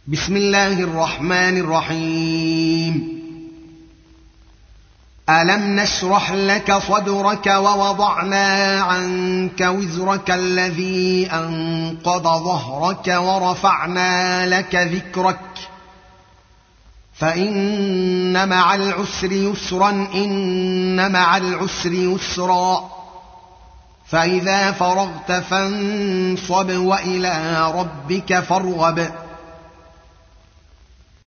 بسم الله الرحمن الرحيم. ألم نشرح لك صدرك ووضعنا عنك وزرك الذي أنقض ظهرك ورفعنا لك ذكرك فإن مع العسر يسرا إن مع العسر يسرا فإذا فرغت فانصب وإلى ربك فارغب